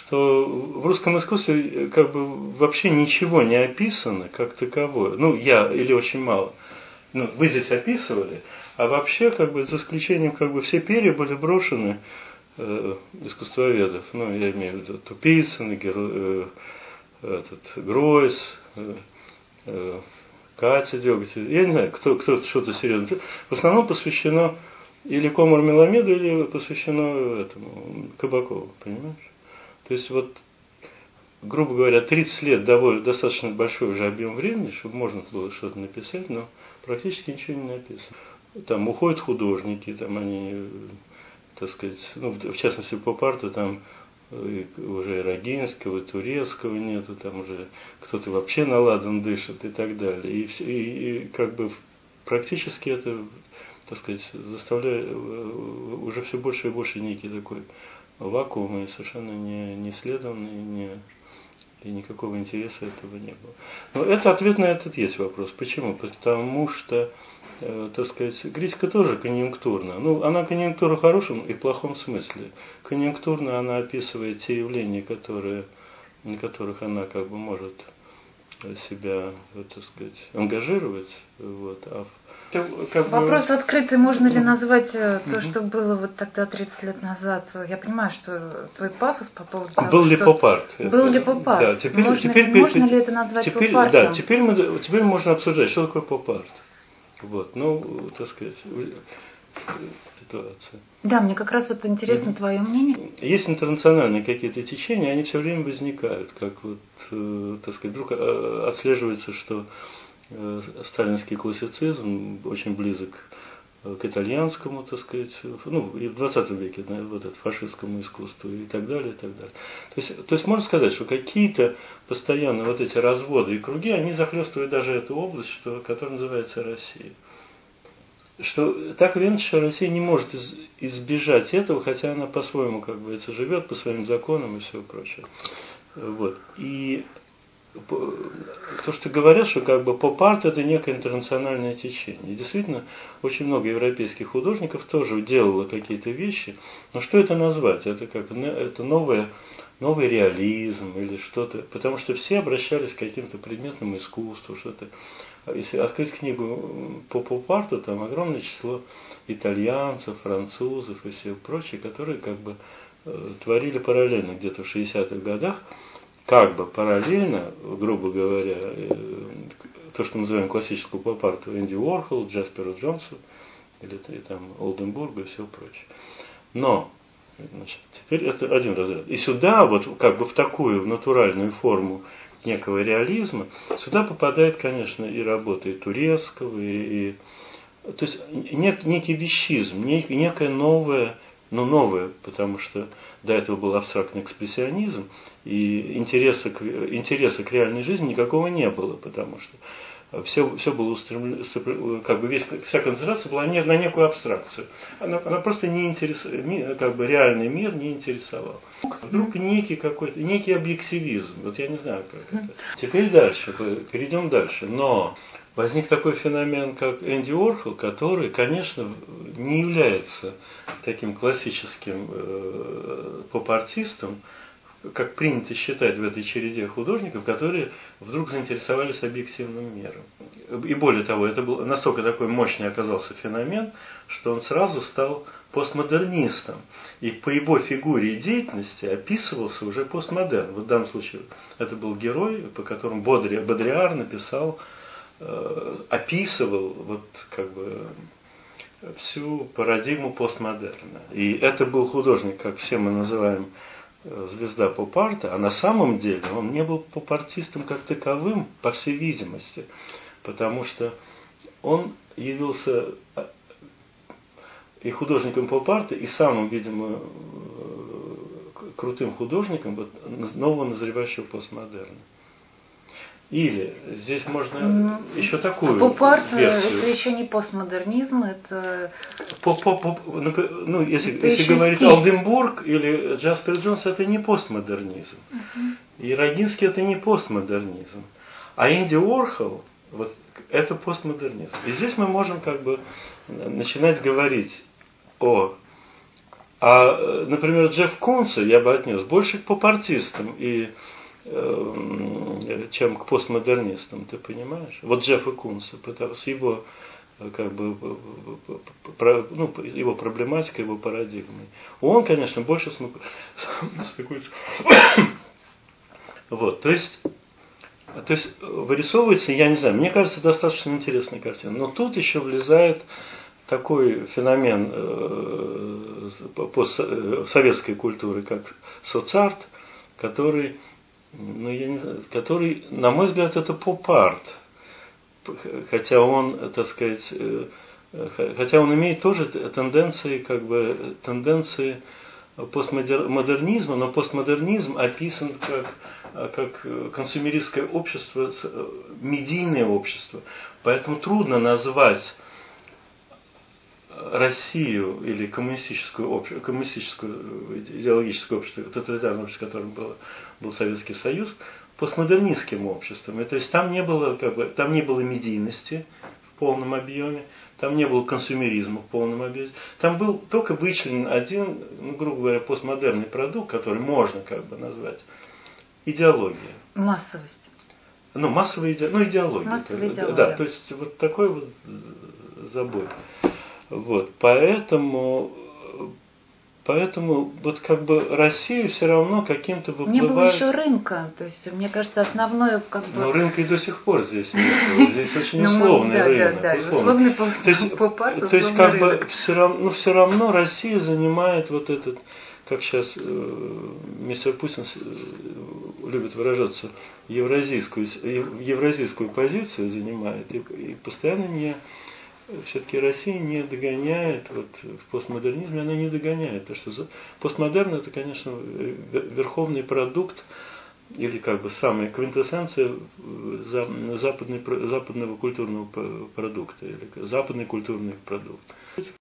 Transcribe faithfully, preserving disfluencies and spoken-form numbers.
что в русском искусстве как бы вообще ничего не описано как таковое. Ну, я или очень мало. Ну, вы здесь описывали, а вообще, как бы, за исключением, как бы, все перья были брошены э, искусствоведов. Ну, я имею в виду Тупицын, э, этот, Гройс, э, э, Катя Деготева. Я не знаю, кто, кто что-то серьезное. В основном посвящено или Комар Меламеду, или посвящено этому Кабакову, понимаешь? То есть, вот, грубо говоря, тридцать лет довольно, достаточно большой уже объем времени, чтобы можно было что-то написать, но практически ничего не написано. Там уходят художники, там они, так сказать, ну, в частности, по парту там уже и Рогинского, и Турецкого нету, там уже кто-то вообще наладан дышит и так далее. И, и, и как бы практически это, так сказать, заставляет уже все больше и больше некий такой вакуум, и совершенно не, не исследованный, не, и никакого интереса этого не было. Но это ответ на этот есть вопрос. Почему? Потому что, э, так сказать, критика тоже конъюнктурна. Ну, она конъюнктура в хорошем и плохом смысле. Конъюнктурно она описывает те явления, которые, на которых она как бы может себя, так сказать, ангажировать. Вот, а Как Вопрос бы... открытый, можно ли назвать то, угу. что было вот тогда тридцать лет назад? Я понимаю, что твой пафос по поводу того, был ли что... поп-арт. Был ли поп-арт. Да, теперь, можно теперь, можно теперь, ли это назвать теперь, поп-артом? Да, теперь, мы, теперь можно обсуждать, что такое поп-арт. Вот, ну, так сказать, ситуация. Да, мне как раз вот интересно угу. твое мнение. Есть интернациональные какие-то течения, они все время возникают, как вот, э, так сказать, вдруг отслеживается, что сталинский классицизм очень близок к итальянскому, так сказать, ну, и в двадцатом веке, да, вот это фашистскому искусству и так далее, и так далее. То есть, то есть можно сказать, что какие-то постоянно вот эти разводы и круги, они захлестывают даже эту область, что, которая называется Россия. Что так или иначе Россия не может из, избежать этого, хотя она по-своему как бы это живет, по своим законам и все прочее. Вот. И то, что говорят, что как бы поп-арт это некое интернациональное течение. И действительно, очень много европейских художников тоже делало какие-то вещи. Но что это назвать? Это как это новое, новый реализм или что-то. Потому что все обращались к каким-то предметным искусству, что-то. Если открыть книгу по поп-арту, там огромное число итальянцев, французов и все прочее, которые как бы творили параллельно где-то в шестидесятых годах. Как бы параллельно, грубо говоря, то, что мы называем классическую поп-арту, Энди Уорхол, Джасперу Джонсу, или и там Олденбургу и все прочее. Но, значит, теперь это один разряд. И сюда, вот как бы в такую, в натуральную форму некого реализма, сюда попадает, конечно, и работа и Турецкого, и, и то есть нек, некий вещизм, нек, некое новое, но новое, потому что до этого был абстрактный экспрессионизм, и интереса к, интереса к реальной жизни никакого не было, потому что все, все было устремлено, как бы весь, вся концентрация была не, на некую абстракцию. Она, она просто не интересовала, как бы реальный мир не интересовал. Вдруг некий какой-то, некий объективизм, вот я не знаю как это. Теперь дальше, перейдем дальше, но возник такой феномен, как Энди Уорхол, который, конечно, не является таким классическим э, поп-артистом, как принято считать в этой череде художников, которые вдруг заинтересовались объективным миром. И более того, это был настолько такой мощный оказался феномен, что он сразу стал постмодернистом. И по его фигуре и деятельности описывался уже постмодерн. Вот в данном случае это был герой, по которому Бодри, Бодриар написал, э, описывал вот как бы всю парадигму постмодерна. И это был художник, как все мы называем, звезда поп-арта, а на самом деле он не был поп-артистом как таковым, по всей видимости, потому что он явился и художником поп-арта, и самым, видимо, крутым художником вот, нового назревающего постмодерна. Или здесь можно ну, еще такую поп-арт версию. Это еще не постмодернизм, это... Поп-поп, ну, если, если говорить стиль. Олденбург или Джаспер Джонс, это не постмодернизм. Uh-huh. И Рогинский это не постмодернизм. А Энди Уорхол, вот, это постмодернизм. И здесь мы можем как бы начинать говорить о А, например, Джефф Кунса я бы отнес больше к поп-артистам, и, э, чем к постмодернистам, ты понимаешь? Вот Джеффа Кунса, потому что его, как бы, ну, его проблематика, его парадигмой. Он, конечно, больше стыкуется. Вот, то есть, то есть вырисовывается, я не знаю, мне кажется, достаточно интересная картина. Но тут еще влезает такой феномен э, постсоветской культуры, как соцарт, который, ну, я не знаю, который, на мой взгляд, это поп-арт. Хотя он, так сказать, э, хотя он имеет тоже тенденции, как бы, тенденции постмодернизма, но постмодернизм описан как, как консумеристское общество, медийное общество. Поэтому трудно назвать Россию или коммунистическую, обще, коммунистическую идеологическое общество, тоталитарное общество, которым было, был Советский Союз, постмодернистским обществом. И, то есть там не было, как бы, там не было медийности в полном объеме, там не было консумеризма в полном объеме. Там был только вычленен один, ну, грубо говоря, постмодерный продукт, который можно, как бы, назвать идеология. Массовость. Ну, массовая иде... ну, идеология. Массовая идеология. Да, то есть вот такой вот забой. Вот, поэтому, поэтому вот как бы Россия все равно каким-то выплывает. Не было еще рынка, то есть мне кажется основное как бы. Но рынка и до сих пор здесь нет, здесь очень условный рынок. Да, да, условный поп-арт. То есть как бы все равно, ну, все равно Россия занимает вот этот, как сейчас мистер Путин любит выражаться, евразийскую, евразийскую позицию занимает и, и постоянно не. Все-таки Россия не догоняет, вот в постмодернизме она не догоняет, потому что постмодерн это, конечно, верховный продукт или как бы самая квинтэссенция западной, западного культурного продукта или западный культурный продукт.